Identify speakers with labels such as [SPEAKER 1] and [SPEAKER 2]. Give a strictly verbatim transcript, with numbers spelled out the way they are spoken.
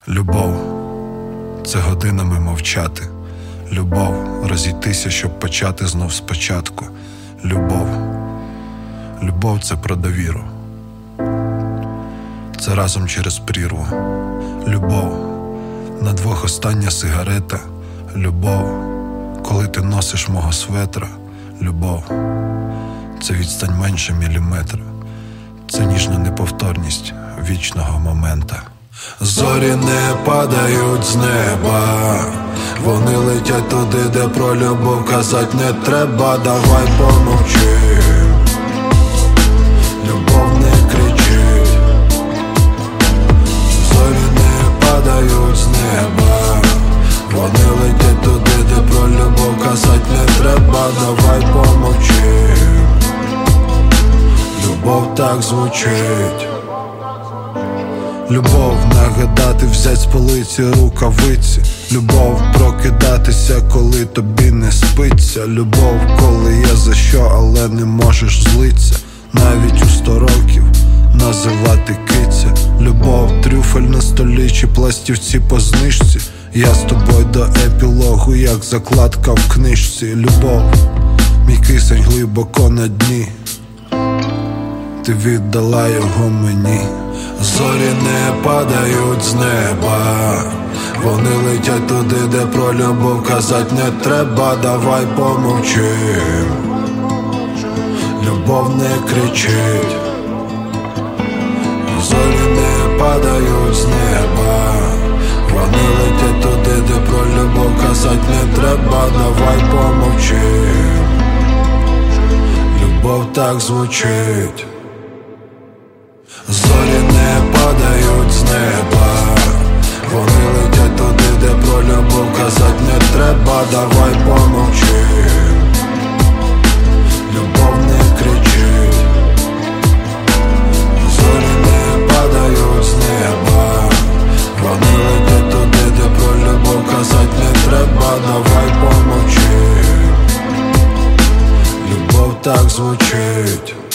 [SPEAKER 1] Любов – це годинами мовчати. Любов – розійтися, щоб почати знов спочатку. Любов – любов – це про довіру. Це разом через прірву. Любов – на двох остання сигарета. Любов – коли ти носиш мого светра. Любов – це відстань менше міліметра. Це ніжна неповторність вічного момента. Зорі не падають з неба, вони летять туди, де про любов казать не треба. Давай помовчим, любов не кричить. Зорі не падають з неба, вони летять туди, де про любов казать не треба. Давай помовчим, любов так звучить. Любов нагадати, взять з полиці рукавиці. Любов прокидатися, коли тобі не спиться. Любов, коли є за що, але не можеш злиться. Навіть у сто років називати киця. Любов, трюфель на столі чи пластівці по знижці. Я з тобою до епілогу, як закладка в книжці. Любов, мій кисень глибоко на дні, ти віддала його мені. Зорі не падають з неба, вони летять туди, де про любов казать не треба. Давай помовчим, любов не кричить. Зорі не падають з неба, вони летять туди, де про любов казать не треба. Давай помовчим, любов так звучить. Зорі не падають з неба, вони летять туди, де про любов казать не треба. Давай помовчим, любов не кричить. Зорі не падають з неба, вони летять туди, де про любов казать не треба. Давай помовчим, любов так звучить.